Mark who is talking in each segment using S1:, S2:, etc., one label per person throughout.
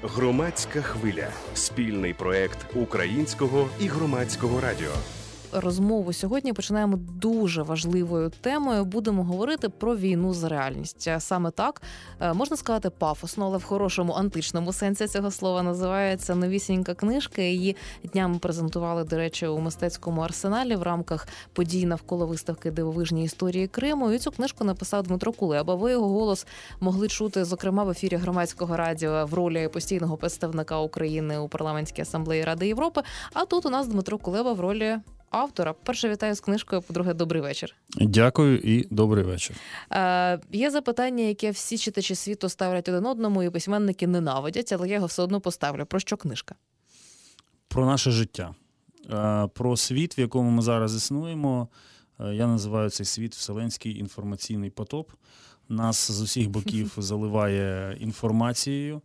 S1: Громадська хвиля – спільний проект Українського і Громадського радіо.
S2: Розмову сьогодні починаємо дуже важливою темою. Будемо говорити про війну за реальність. Саме так, можна сказати, пафосно, але в хорошому античному сенсі цього слова називається новісінька книжка. Її днями презентували, до речі, у мистецькому арсеналі в рамках подій навколо виставки «Дивовижні історії Криму». І цю книжку написав Дмитро Кулеба. Ви його голос могли чути, зокрема, в ефірі Громадського радіо в ролі постійного представника України у Парламентській асамблеї Ради Європи. А тут у нас Дмитро Кулеба в ролі автора. Перше, вітаю з книжкою, по-друге, добрий вечір.
S3: Дякую і добрий вечір.
S2: Є запитання, яке всі читачі світу ставлять один одному, і письменники ненавидять, але я його все одно поставлю. Про що книжка?
S3: Про наше життя. Про світ, в якому ми зараз існуємо. Я називаю цей світ Вселенський інформаційний потоп. Нас з усіх боків заливає інформацією.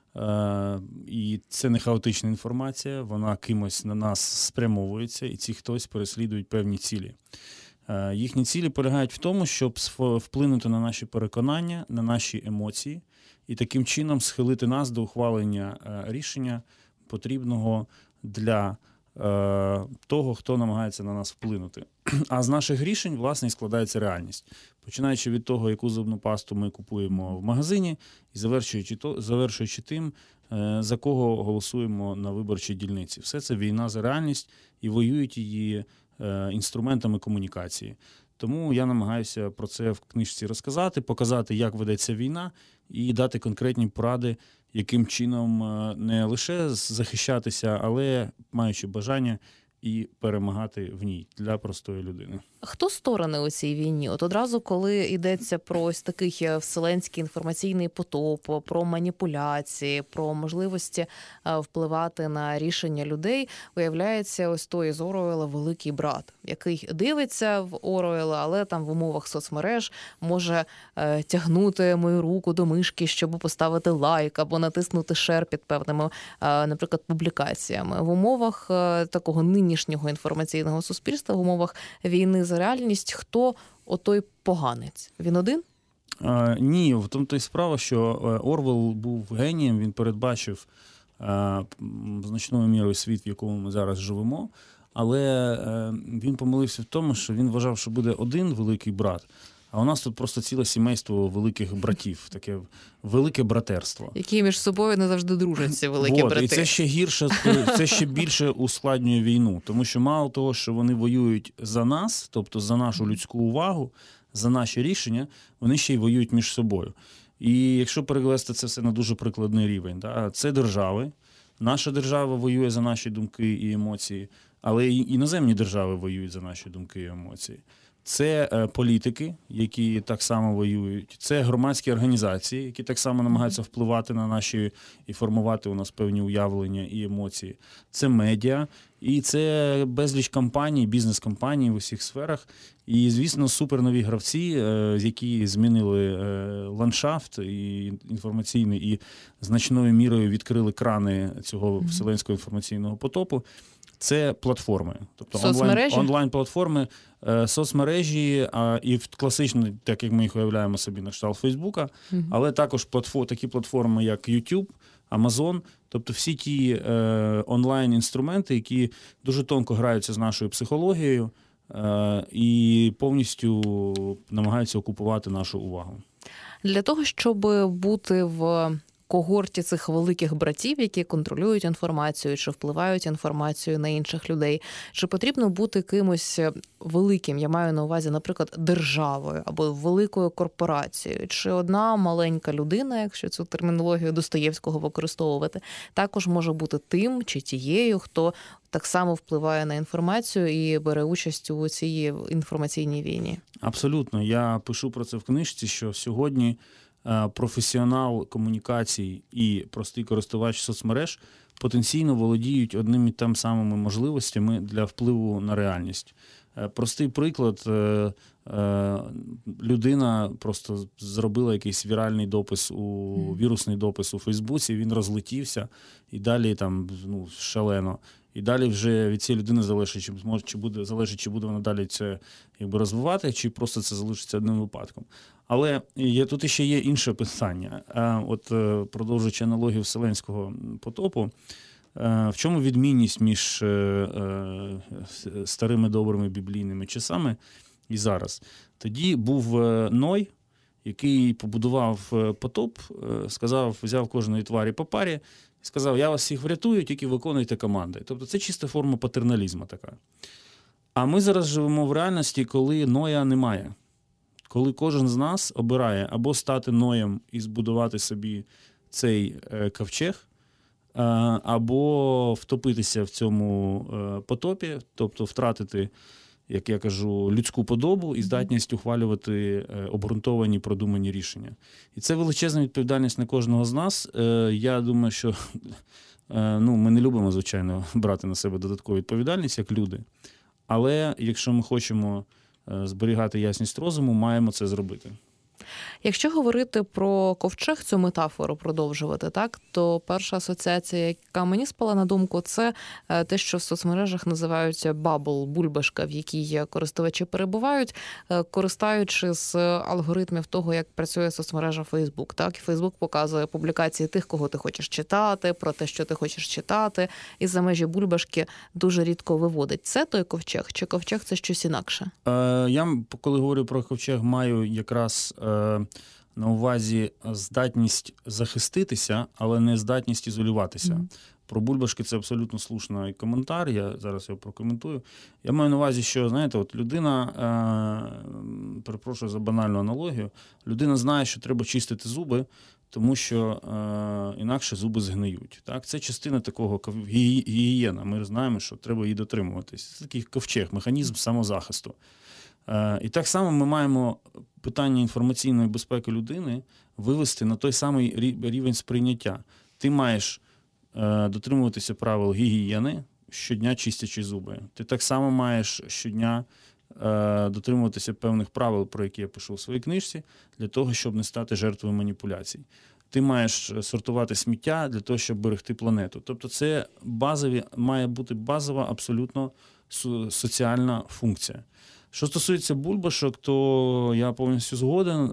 S3: І це не хаотична інформація, вона кимось на нас спрямовується, і ці хтось переслідують певні цілі. Їхні цілі полягають в тому, щоб вплинути на наші переконання, на наші емоції, і таким чином схилити нас до ухвалення рішення, потрібного для того, хто намагається на нас вплинути. А з наших рішень, власне, і складається реальність. Починаючи від того, яку зубну пасту ми купуємо в магазині, і завершуючи тим, за кого голосуємо на виборчій дільниці. Все це війна за реальність, і воюють її інструментами комунікації. Тому я намагаюся про це в книжці розказати, показати, як ведеться війна, і дати конкретні поради, яким чином не лише захищатися, але маючи бажання і перемагати в ній для простої людини.
S2: Хто сторони у цій війні? От одразу, коли йдеться про ось такий вселенський інформаційний потоп, про маніпуляції, про можливості впливати на рішення людей, виявляється ось той з Оруелла великий брат, який дивиться в Оруелла, але там в умовах соцмереж може тягнути мою руку до мишки, щоб поставити лайк або натиснути шер під певними, наприклад, публікаціями. В умовах такого нинішнього інформаційного суспільства, в умовах війни за реальність, хто отой поганець? Він один?
S3: Ні, в тому то й справа, що Орвелл був генієм, він передбачив значною мірою світ, в якому ми зараз живемо, але він помилився в тому, що він вважав, що буде один великий брат, а у нас тут просто ціле сімейство великих братів, таке велике братерство.
S2: Які між собою не завжди дружать, ці великі брати.
S3: І це ще гірше, це ще більше ускладнює війну. Тому що мало того, що вони воюють за нас, тобто за нашу людську увагу, за наші рішення, вони ще й воюють між собою. І якщо перевести це все на дуже прикладний рівень, це держави, наша держава воює за наші думки і емоції, але і іноземні держави воюють за наші думки і емоції. Це політики, які так само воюють, це громадські організації, які так само намагаються впливати на наші і формувати у нас певні уявлення і емоції. Це медіа, і це безліч компаній, бізнес-компаній в усіх сферах. І, звісно, супернові гравці, які змінили ландшафт і інформаційний, і значною мірою відкрили крани цього вселенського інформаційного потопу. Це платформи, тобто онлайн-платформи, соцмережі і класично, так як ми їх уявляємо собі на кшталт Фейсбука, але також такі платформи, як YouTube, Amazon, тобто всі ті онлайн-інструменти, які дуже тонко граються з нашою психологією і повністю намагаються окупувати нашу увагу.
S2: Для того, щоб бути в когорті цих великих братів, які контролюють інформацію, чи впливають інформацію на інших людей, чи потрібно бути кимось великим, я маю на увазі, наприклад, державою або великою корпорацією, чи одна маленька людина, якщо цю термінологію Достоєвського використовувати, також може бути тим чи тією, хто так само впливає на інформацію і бере участь у цій інформаційній війні?
S3: Абсолютно. Я пишу про це в книжці, що сьогодні професіонал комунікацій і простий користувач соцмереж потенційно володіють одними і тими самими можливостями для впливу на реальність. Простий приклад. Людина просто зробила якийсь віральний допис, вірусний допис у Фейсбуці, він розлетівся, і далі там, шалено. І далі вже від цієї людини залежить, чи буде вона далі це розвивати, чи просто це залишиться одним випадком. Але тут ще є інше питання. От продовжуючи аналогію Вселенського потопу, в чому відмінність між старими добрими біблійними часами і зараз? Тоді був Ной, який побудував потоп, взяв кожної тварі по парі і сказав: я вас всіх врятую, тільки виконуйте команди. Тобто це чиста форма патерналізму така. А ми зараз живемо в реальності, коли Ноя немає. Коли кожен з нас обирає або стати Ноєм і збудувати собі цей ковчег, або втопитися в цьому потопі, тобто втратити, як я кажу, людську подобу і здатність ухвалювати обґрунтовані, продумані рішення. І це величезна відповідальність на кожного з нас. Я думаю, що ми не любимо, звичайно, брати на себе додаткову відповідальність, як люди. Але якщо ми хочемо зберігати ясність розуму, маємо це зробити.
S2: Якщо говорити про ковчег, цю метафору продовжувати, так, то перша асоціація, яка мені спала на думку, це те, що в соцмережах називають бабл, бульбашка, в якій користувачі перебувають, користуючи з алгоритмів того, як працює соцмережа Facebook. Так, Facebook показує публікації тих, кого ти хочеш читати, про те, що ти хочеш читати, і за межі бульбашки дуже рідко виводить. Це той ковчег, чи ковчег – це щось інакше?
S3: Я, коли говорю про ковчег, маю якраз на увазі здатність захиститися, але не здатність ізолюватися. Про бульбашки це абсолютно слушний коментар, я зараз його прокоментую. Я маю на увазі, що, знаєте, от людина, перепрошую за банальну аналогію, людина знає, що треба чистити зуби, тому що інакше зуби згниють. Так? Це частина такого гігієна. Ми знаємо, що треба її дотримуватись. Це такий ковчег, механізм самозахисту. І так само ми маємо питання інформаційної безпеки людини вивести на той самий рівень сприйняття. Ти маєш дотримуватися правил гігієни, щодня чистячи зуби. Ти так само маєш щодня дотримуватися певних правил, про які я пишу в своїй книжці, для того, щоб не стати жертвою маніпуляцій. Ти маєш сортувати сміття для того, щоб берегти планету. Тобто це має бути базова абсолютно соціальна функція. Що стосується бульбашок, то я повністю згоден.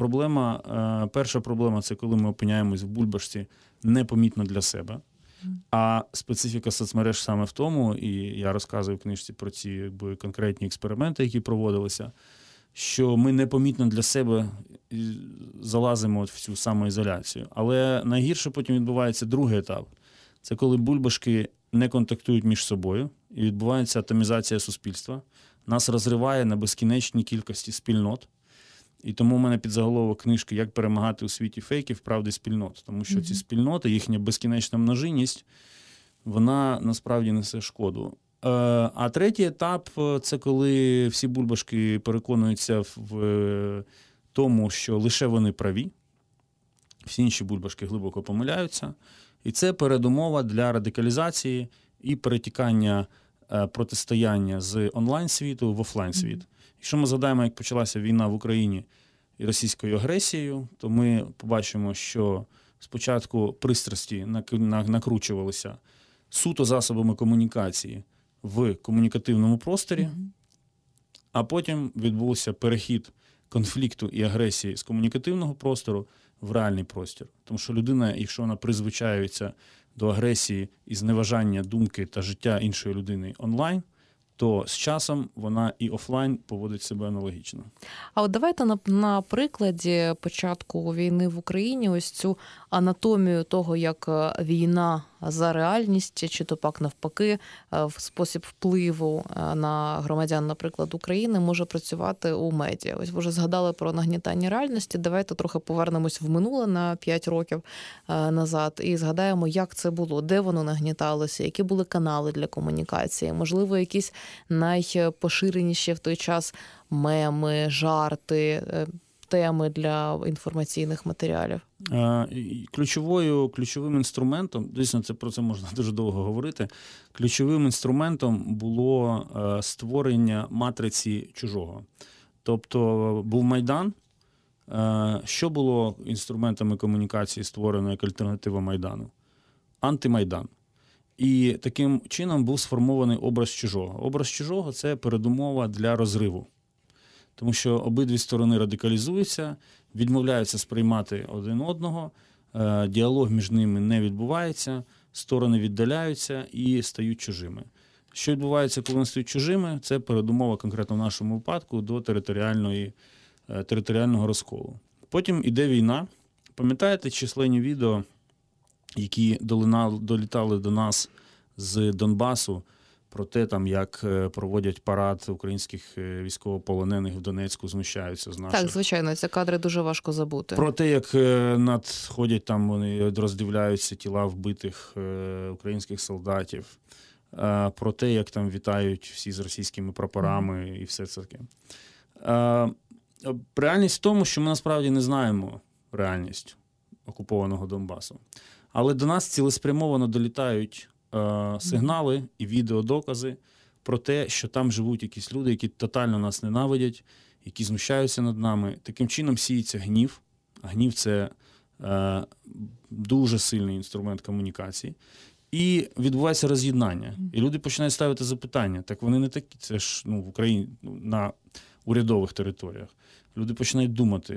S3: Перша проблема – це коли ми опиняємось в бульбашці непомітно для себе. А специфіка соцмереж саме в тому, і я розказую в книжці про ці конкретні експерименти, які проводилися, що ми непомітно для себе залазимо в цю самоізоляцію. Але найгірше потім відбувається другий етап. Це коли бульбашки не контактують між собою і відбувається атомізація суспільства. Нас розриває на безкінечній кількості спільнот. І тому в мене підзаголовок книжки «Як перемагати у світі фейків, правди спільнот». Тому що ці спільноти, їхня безкінечна множинність, вона насправді несе шкоду. А третій етап – це коли всі бульбашки переконуються в тому, що лише вони праві, всі інші бульбашки глибоко помиляються. І це передумова для радикалізації і перетікання протистояння з онлайн-світу в офлайн-світ. Якщо ми згадаємо, як почалася війна в Україні і російською агресією, то ми побачимо, що спочатку пристрасті накручувалися суто засобами комунікації в комунікативному просторі, а потім відбувся перехід конфлікту і агресії з комунікативного простору в реальний простір. Тому що людина, якщо вона призвичаюється до агресії і зневажання думки та життя іншої людини онлайн, то з часом вона і офлайн поводить себе аналогічно.
S2: А от давайте на прикладі початку війни в Україні ось цю анатомію того, як війна за реальність, чи то пак навпаки, в спосіб впливу на громадян, наприклад, України, може працювати у медіа. Ось ви вже згадали про нагнітання реальності. Давайте трохи повернемось в минуле на 5 років назад і згадаємо, як це було, де воно нагніталося, які були канали для комунікації, можливо, якісь найпоширеніші в той час меми, жарти, теми для інформаційних матеріалів?
S3: Ключовим інструментом, дійсно, про це можна дуже довго говорити, ключовим інструментом було створення матриці чужого. Тобто був Майдан. Що було інструментами комунікації створено як альтернатива Майдану? Антимайдан. І таким чином був сформований образ чужого. Образ чужого – це передумова для розриву. Тому що обидві сторони радикалізуються, відмовляються сприймати один одного, діалог між ними не відбувається, сторони віддаляються і стають чужими. Що відбувається, коли вони стають чужими? Це передумова конкретно в нашому випадку до територіального розколу. Потім іде війна. Пам'ятаєте численні відео, які долітали до нас з Донбасу, про те, як проводять парад українських військовополонених в Донецьку, знущаються з наших.
S2: Так, звичайно, ці кадри дуже важко забути.
S3: Про те, як надходять там, вони роздивляються тіла вбитих українських солдатів, про те, як там вітають всі з російськими прапорами і все це таке. Реальність в тому, що ми насправді не знаємо реальність окупованого Донбасу. Але до нас цілеспрямовано долітають сигнали і відеодокази про те, що там живуть якісь люди, які тотально нас ненавидять, які знущаються над нами. Таким чином сіється гнів. А гнів – це дуже сильний інструмент комунікації. І відбувається роз'єднання. І люди починають ставити запитання. Так вони не такі, це ж в Україні на урядових територіях. Люди починають думати,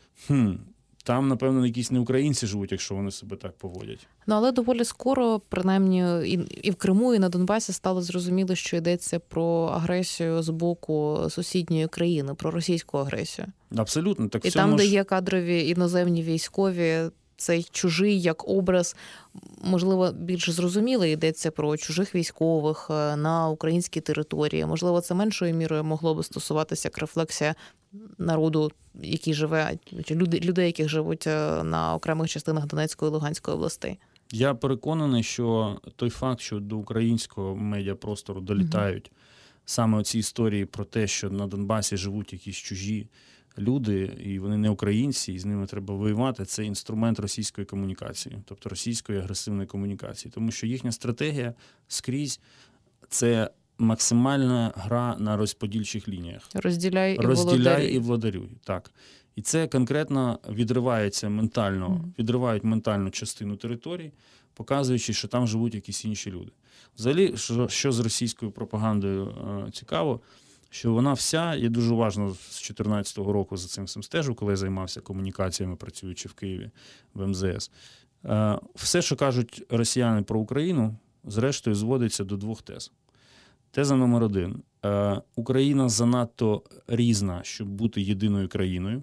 S3: там, напевно, якісь не українці живуть, якщо вони себе так поводять.
S2: Але доволі скоро, принаймні, і в Криму, і на Донбасі стало зрозуміло, що йдеться про агресію з боку сусідньої країни, про російську агресію.
S3: Абсолютно. Так
S2: і там, де є кадрові іноземні військові, цей чужий як образ, можливо, більш зрозуміло, йдеться про чужих військових на українській території. Можливо, це меншою мірою могло би стосуватися як рефлексія народу, який живе, чи людей, які живуть на окремих частинах Донецької і Луганської областей.
S3: Я переконаний, що той факт, що до українського медіапростору долітають саме оці історії про те, що на Донбасі живуть якісь чужі люди, і вони не українці, і з ними треба воювати, це інструмент російської комунікації, тобто російської агресивної комунікації. Тому що їхня стратегія скрізь – це максимальна гра на розподільчих лініях.
S2: Розділяй і
S3: владарюй. Так. І це конкретно відривають ментальну частину території, показуючи, що там живуть якісь інші люди. Взагалі, що з російською пропагандою цікаво, що вона вся, я дуже уважно з 2014 року за цим всім стежу, коли я займався комунікаціями, працюючи в Києві, в МЗС. Все, що кажуть росіяни про Україну, зрештою зводиться до двох тез. Теза номер 1. Україна занадто різна, щоб бути єдиною країною.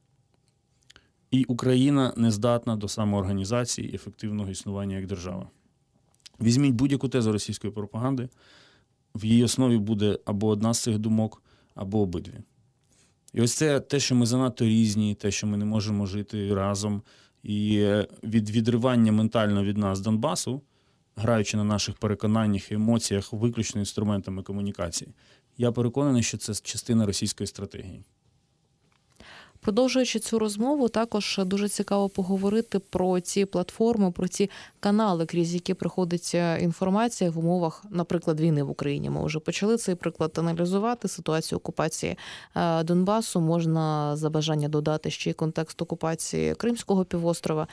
S3: І Україна не здатна до самоорганізації і ефективного існування як держава. Візьміть будь-яку тезу російської пропаганди, в її основі буде або одна з цих думок, або обидві. І ось це те, що ми занадто різні, те, що ми не можемо жити разом, і відривання ментально від нас Донбасу, граючи на наших переконаннях і емоціях виключно інструментами комунікації. Я переконаний, що це частина російської стратегії.
S2: Продовжуючи цю розмову, також дуже цікаво поговорити про ці платформи, про ці канали, крізь які приходить інформація в умовах, наприклад, війни в Україні. Ми вже почали цей приклад аналізувати, ситуацію окупації Донбасу. Можна за бажання додати ще й контекст окупації Кримського півострова.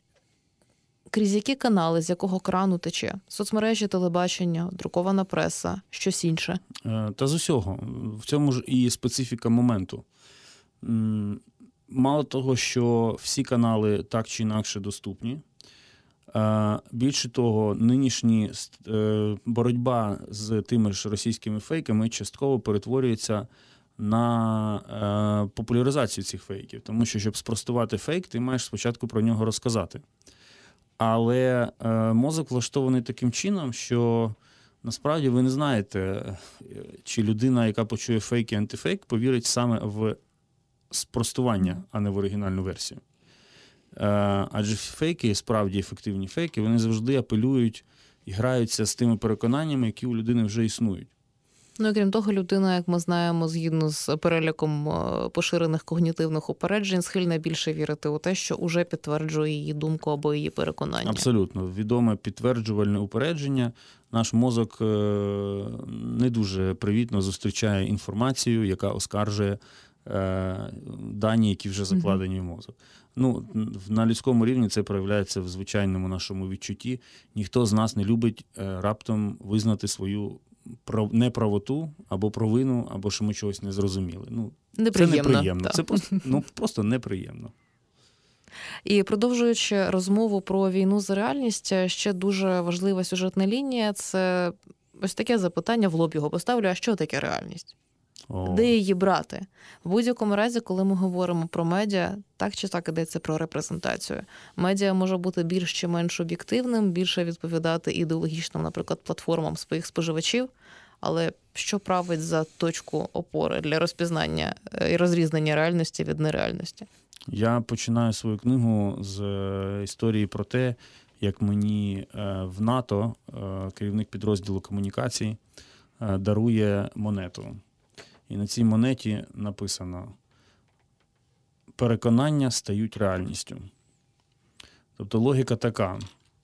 S2: Крізь які канали, з якого крану тече? Соцмережі, телебачення, друкована преса, щось інше?
S3: Та з усього. В цьому ж і специфіка моменту. Мало того, що всі канали так чи інакше доступні, більше того, нинішня боротьба з тими ж російськими фейками частково перетворюється на популяризацію цих фейків. Тому що, щоб спростувати фейк, ти маєш спочатку про нього розказати. Але мозок влаштований таким чином, що насправді ви не знаєте, чи людина, яка почує фейк і антифейк, повірить саме в спростування, а не в оригінальну версію. Адже фейки, справді ефективні фейки, вони завжди апелюють і граються з тими переконаннями, які у людини вже існують.
S2: Ну і крім того, людина, як ми знаємо, згідно з переліком поширених когнітивних упереджень, схильна більше вірити у те, що уже підтверджує її думку або її переконання.
S3: Абсолютно. Відоме підтверджувальне упередження. Наш мозок не дуже привітно зустрічає інформацію, яка оскаржує дані, які вже закладені в мозок. Ну, на людському рівні це проявляється в звичайному нашому відчутті. Ніхто з нас не любить раптом визнати свою неправоту, або провину, або що ми чогось не зрозуміли. Ну,
S2: неприємно.
S3: Це неприємно.
S2: Так.
S3: Це просто неприємно.
S2: І продовжуючи розмову про війну за реальність, ще дуже важлива сюжетна лінія – це ось таке запитання, в лоб його поставлю, а що таке реальність? Де її брати? В будь-якому разі, коли ми говоримо про медіа, так чи так йдеться про репрезентацію. Медіа може бути більш чи менш об'єктивним, більше відповідати ідеологічним, наприклад, платформам своїх споживачів, але що править за точку опори для розпізнання і розрізнення реальності від нереальності?
S3: Я починаю свою книгу з історії про те, як мені в НАТО керівник підрозділу комунікацій дарує монету. І на цій монеті написано «Переконання стають реальністю». Тобто логіка така.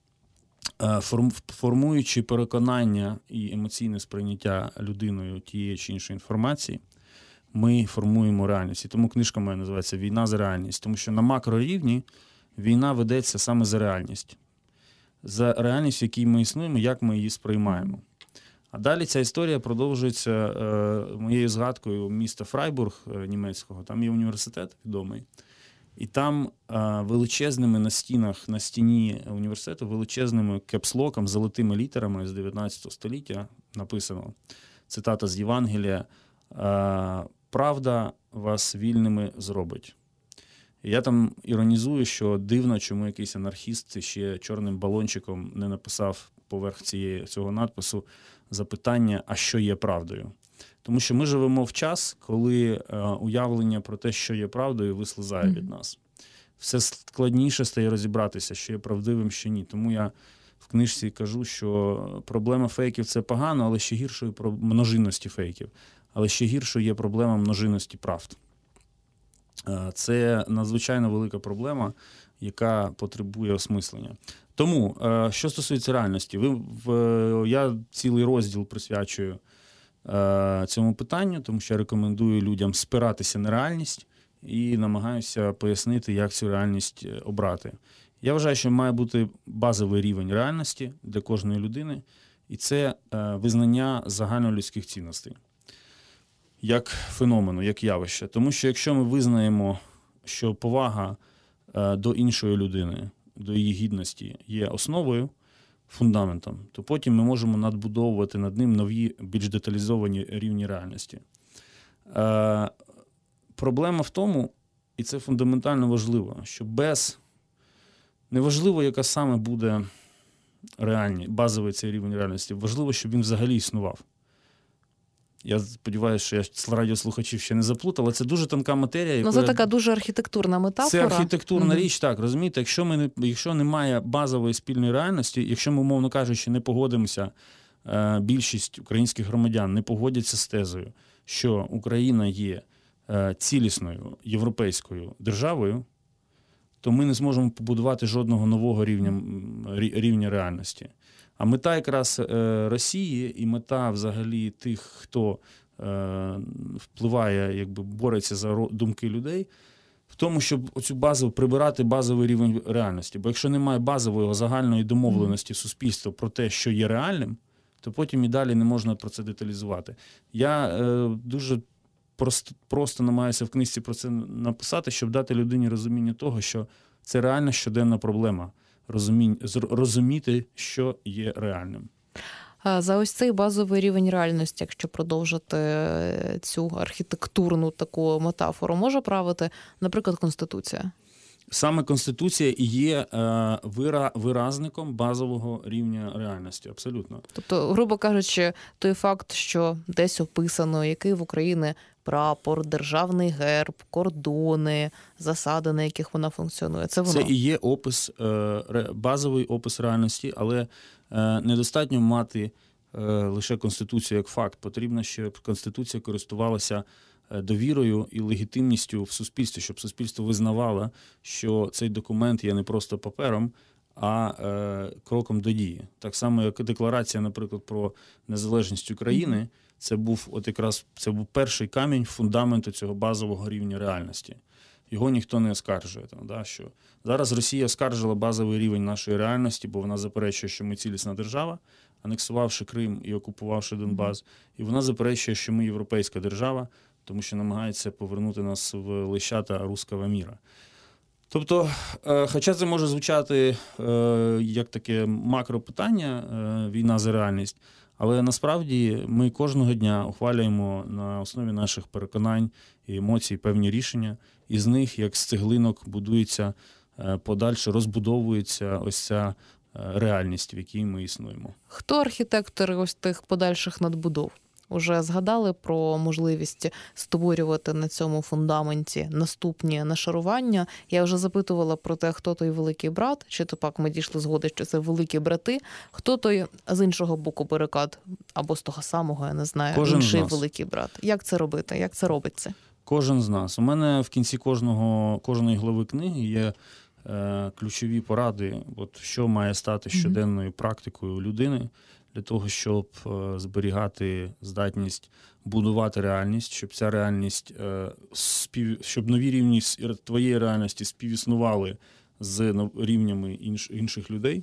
S3: Формуючи переконання і емоційне сприйняття людиною тієї чи іншої інформації, ми формуємо реальність. І тому книжка моя називається «Війна за реальність». Тому що на макрорівні війна ведеться саме за реальність. За реальність, в якій ми існуємо, як ми її сприймаємо. А далі ця історія продовжується моєю згадкою міста Фрайбург німецького. Там є університет відомий. І там величезними на стіні університету, величезними кепслоком, золотими літерами з 19 століття написано, цитата з Євангелія, «Правда вас вільними зробить». І я там іронізую, що дивно, чому якийсь анархіст ще чорним балончиком не написав поверх цього надпису запитання, а що є правдою. Тому що ми живемо в час, коли уявлення про те, що є правдою, вислизає від нас. Все складніше стає розібратися, що є правдивим, що ні. Тому я в книжці кажу, що проблема фейків – це погано, але ще гіршою множинності фейків. Але ще гіршою є проблема множинності правд. Це надзвичайно велика проблема, яка потребує осмислення. Тому, що стосується реальності, я цілий розділ присвячую цьому питанню, тому що я рекомендую людям спиратися на реальність і намагаюся пояснити, як цю реальність обрати. Я вважаю, що має бути базовий рівень реальності для кожної людини, і це визнання загальнолюдських цінностей як феномену, як явище. Тому що якщо ми визнаємо, що повага до іншої людини, до її гідності є основою, фундаментом, то потім ми можемо надбудовувати над ним нові, більш деталізовані рівні реальності. Проблема в тому, і це фундаментально важливо, що неважливо, яка саме буде базовий цей рівень реальності, важливо, щоб він взагалі існував. Я сподіваюся, що я радіослухачів ще не заплутав, але це дуже тонка матерія.
S2: Це така дуже архітектурна метафора.
S3: Це архітектурна річ, так, розумієте? Якщо немає базової спільної реальності, якщо ми, умовно кажучи, не погодимося, більшість українських громадян не погодяться з тезою, що Україна є цілісною європейською державою, то ми не зможемо побудувати жодного нового рівня реальності. А мета якраз Росії і мета взагалі тих, хто впливає, бореться за думки людей, в тому, щоб оцю базу прибирати базовий рівень реальності. Бо якщо немає базової загальної домовленості суспільства про те, що є реальним, то потім і далі не можна про це деталізувати. Я дуже просто намагаюся в книжці про це написати, щоб дати людині розуміння того, що це реальна щоденна проблема. Розуміти, що є реальним.
S2: За ось цей базовий рівень реальності, якщо продовжити цю архітектурну таку метафору, може правити, наприклад, Конституція?
S3: Саме Конституція і є виразником базового рівня реальності, абсолютно.
S2: Тобто, грубо кажучи, той факт, що десь описано, який в Україні прапор, державний герб, кордони, засади, на яких вона функціонує. Це воно.
S3: Це і є базовий опис реальності, але недостатньо мати лише Конституцію як факт. Потрібно, щоб Конституція користувалася довірою і легітимністю в суспільстві, щоб суспільство визнавало, що цей документ є не просто папером, а кроком до дії. Так само, як декларація, наприклад, про незалежність України, це був перший камінь фундаменту цього базового рівня реальності. Його ніхто не оскаржує. Що зараз Росія оскаржила базовий рівень нашої реальності, бо вона заперечує, що ми цілісна держава, анексувавши Крим і окупувавши Донбас. І вона заперечує, що ми європейська держава, тому що намагається повернути нас в лещата руського міра. Тобто, хоча це може звучати як таке макропитання, війна за реальність, але насправді ми кожного дня ухвалюємо на основі наших переконань і емоцій певні рішення, і з них, як з цеглинок, будується подальше, розбудовується ось ця реальність, в якій ми існуємо.
S2: Хто архітектори ось тих подальших надбудов? Уже згадали про можливість створювати на цьому фундаменті наступні нашарування. Я вже запитувала про те, хто той великий брат, чи то пак ми дійшли згоди, що це великі брати, хто той з іншого боку барикад, або з того самого, я не знаю,
S3: кожен
S2: інший великий брат. Як це робити? Як це робиться?
S3: Кожен з нас. У мене в кінці кожної глави книги є ключові поради, що має стати щоденною практикою людини, для того, щоб зберігати здатність будувати реальність, щоб ця реальність, щоб нові рівні твоєї реальності співіснували з рівнями інших людей.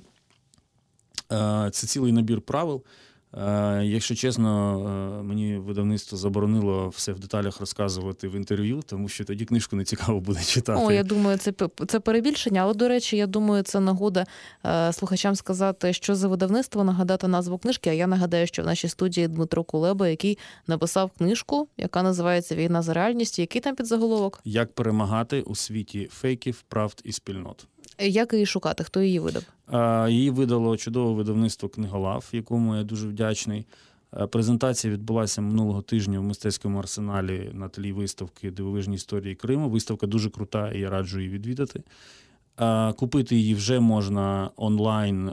S3: Це цілий набір правил. Якщо чесно, мені видавництво заборонило все в деталях розказувати в інтерв'ю, тому що тоді книжку не цікаво буде читати.
S2: Я думаю, це перебільшення, але, до речі, я думаю, це нагода слухачам сказати, що за видавництво, нагадати назву книжки, а я нагадаю, що в нашій студії Дмитро Кулеба, який написав книжку, яка називається «Війна за реальність». Який там підзаголовок?
S3: Як перемагати у світі фейків, правд і спільнот.
S2: Як її шукати? Хто її видав?
S3: Її видало чудове видавництво «Книголав», якому я дуже вдячний. Презентація відбулася минулого тижня в мистецькому арсеналі на тлі виставки «Дивовижні історії Криму». Виставка дуже крута, і я раджу її відвідати. Купити її вже можна онлайн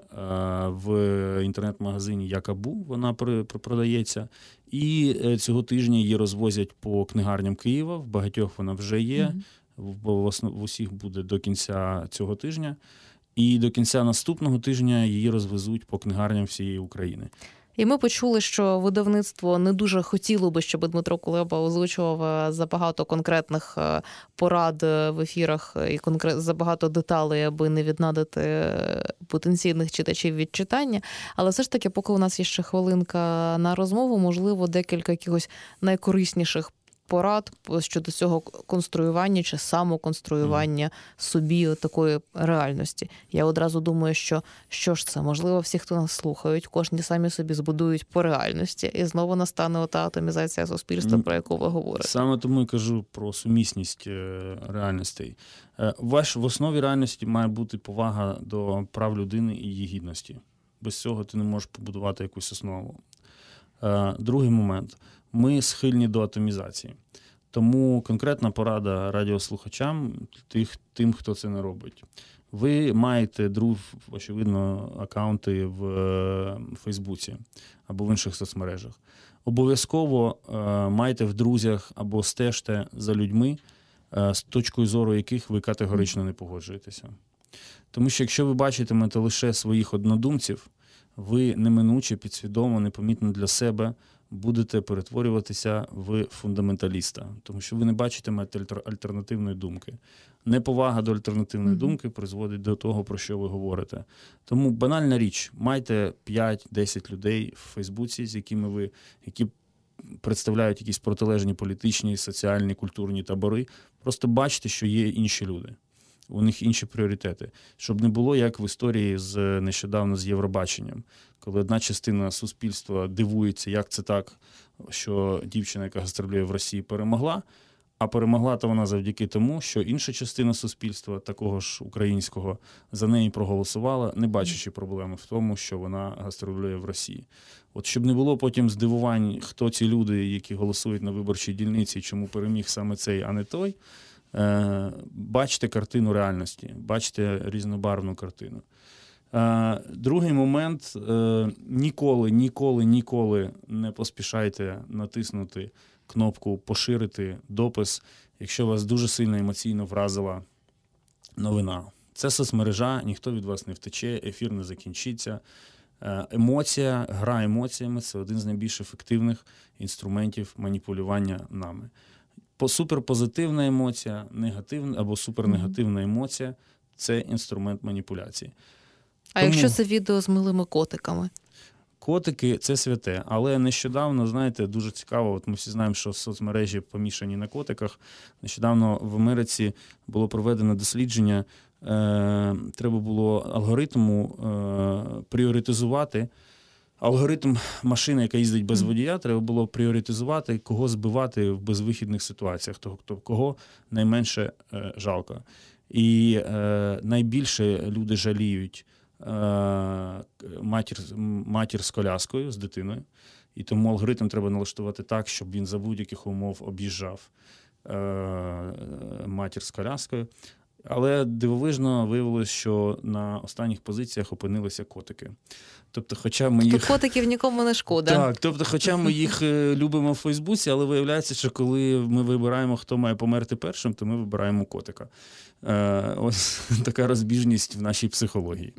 S3: в інтернет-магазині «Якабу», вона продається. І цього тижня її розвозять по книгарням Києва, в багатьох вона вже є. В усіх буде до кінця цього тижня. І до кінця наступного тижня її розвезуть по книгарням всієї України.
S2: І ми почули, що видавництво не дуже хотіло би, щоб Дмитро Кулеба озвучував забагато конкретних порад в ефірах і забагато деталей, аби не віднадити потенційних читачів від читання. Але все ж таки, поки у нас є ще хвилинка на розмову, можливо, декілька якихось найкорисніших порад щодо цього конструювання чи самоконструювання собі такої реальності. Я одразу думаю, що ж це? Можливо, всі, хто нас слухають, кожні самі собі збудують по реальності. І знову настане ота атомізація суспільства, про яку ви говорите.
S3: Саме тому і кажу про сумісність реальностей. В основі реальності має бути повага до прав людини і її гідності. Без цього ти не можеш побудувати якусь основу. Другий момент. Ми схильні до атомізації. Тому конкретна порада радіослухачам, тим, хто це не робить. Ви маєте, очевидно, акаунти в Фейсбуці або в інших соцмережах. Обов'язково майте в друзях або стежте за людьми, з точкою зору яких ви категорично не погоджуєтеся. Тому що якщо ви бачитимете лише своїх однодумців, ви неминуче, підсвідомо, непомітно для себе будете перетворюватися в фундаменталіста, тому що ви не бачитимете альтернативної думки. Неповага до альтернативної думки призводить до того, про що ви говорите. Тому банальна річ, майте 5-10 людей в Фейсбуці, які представляють якісь протилежні політичні, соціальні, культурні табори. Просто бачите, що є інші люди. У них інші пріоритети. Щоб не було, як в історії нещодавно з Євробаченням, коли одна частина суспільства дивується, як це так, що дівчина, яка гастролює в Росії, перемогла, а перемогла-то вона завдяки тому, що інша частина суспільства, такого ж українського, за неї проголосувала, не бачачи проблеми в тому, що вона гастролює в Росії. От щоб не було потім здивувань, хто ці люди, які голосують на виборчій дільниці, чому переміг саме цей, а не той, бачите картину реальності, бачите різнобарвну картину. Другий момент. Ніколи не поспішайте натиснути кнопку «Поширити допис», якщо вас дуже сильно емоційно вразила новина. Це соцмережа, ніхто від вас не втече, ефір не закінчиться. Емоція, гра емоціями – це один з найбільш ефективних інструментів маніпулювання нами. Суперпозитивна емоція, негативна або супернегативна емоція – це інструмент маніпуляції.
S2: А якщо це відео з милими котиками?
S3: Котики – це святе. Але нещодавно, знаєте, дуже цікаво, от ми всі знаємо, що соцмережі помішані на котиках. Нещодавно в Америці було проведено дослідження, треба було алгоритму пріоритизувати. Алгоритм машини, яка їздить без водія, треба було пріоритизувати, кого збивати в безвихідних ситуаціях, тобто кого найменше жалко. І найбільше люди жаліють матір з коляскою, з дитиною. І тому алгоритм треба налаштувати так, щоб він за будь-яких умов об'їжджав матір з коляскою. Але дивовижно виявилося, що на останніх позиціях опинилися котики. Тобто,
S2: котиків нікому не шкода.
S3: Так, тобто, хоча ми їх любимо в Фейсбуці, але виявляється, що коли ми вибираємо, хто має померти першим, то ми вибираємо котика. Ось така розбіжність в нашій психології.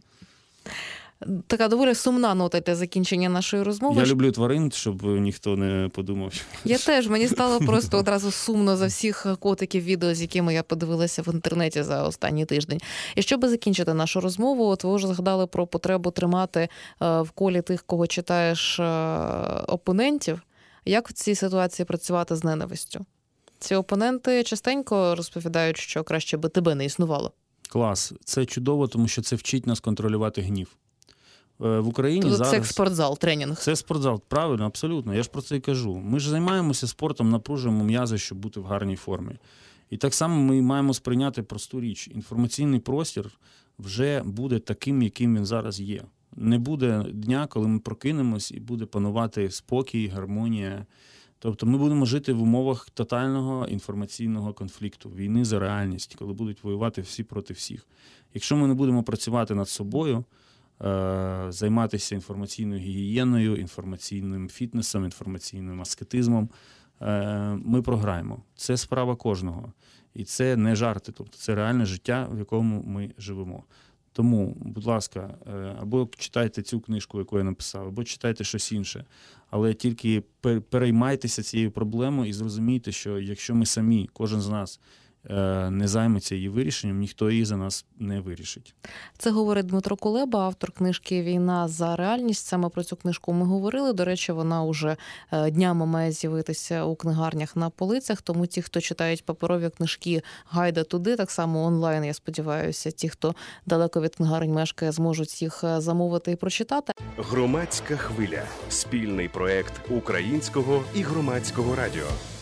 S2: Така доволі сумна нота для закінчення нашої розмови.
S3: Я люблю тварин, щоб ніхто не подумав.
S2: Я теж. Мені стало просто одразу сумно за всіх котиків відео, з якими я подивилася в інтернеті за останній тиждень. І щоб закінчити нашу розмову, от ви вже згадали про потребу тримати в колі тих, кого читаєш, опонентів. Як в цій ситуації працювати з ненавистю? Ці опоненти частенько розповідають, що краще би тебе не існувало.
S3: Клас. Це чудово, тому що це вчить нас контролювати гнів. В Україні
S2: зараз...
S3: Це
S2: як спортзал, тренінг.
S3: Це спортзал, правильно, абсолютно. Я ж про це і кажу. Ми ж займаємося спортом, напружуємо м'язи, щоб бути в гарній формі. І так само ми маємо сприйняти просту річ. Інформаційний простір вже буде таким, яким він зараз є. Не буде дня, коли ми прокинемось і буде панувати спокій, гармонія. Тобто ми будемо жити в умовах тотального інформаційного конфлікту, війни за реальність, коли будуть воювати всі проти всіх. Якщо ми не будемо працювати над собою, займатися інформаційною гігієною, інформаційним фітнесом, інформаційним аскетизмом, ми програємо. Це справа кожного. І це не жарти, тобто це реальне життя, в якому ми живемо. Тому, будь ласка, або читайте цю книжку, яку я написав, або читайте щось інше. Але тільки переймайтеся цією проблемою і зрозумійте, що якщо ми самі, кожен з нас, не займеться її вирішенням, ніхто її за нас не вирішить.
S2: Це говорить Дмитро Кулеба, автор книжки «Війна за реальність». Саме про цю книжку ми говорили. До речі, вона уже днями має з'явитися у книгарнях на полицях, тому ті, хто читають паперові книжки, гайда туди, так само онлайн, я сподіваюся, ті, хто далеко від книгарень мешкає, зможуть їх замовити і прочитати.
S1: Громадська хвиля – спільний проект Українського і Громадського радіо.